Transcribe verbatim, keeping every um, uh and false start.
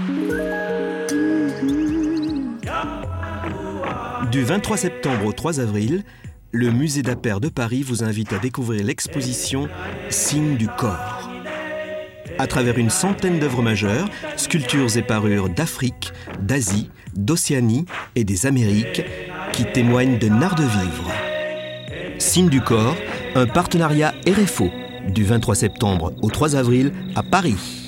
Du vingt-trois septembre au trois avril, le musée d'Appert de Paris vous invite à découvrir l'exposition « Signes du corps ». À travers une centaine d'œuvres majeures, sculptures et parures d'Afrique, d'Asie, d'Océanie et des Amériques qui témoignent de l'art de vivre. Signes du corps, un partenariat R F O du vingt-trois septembre au trois avril à Paris.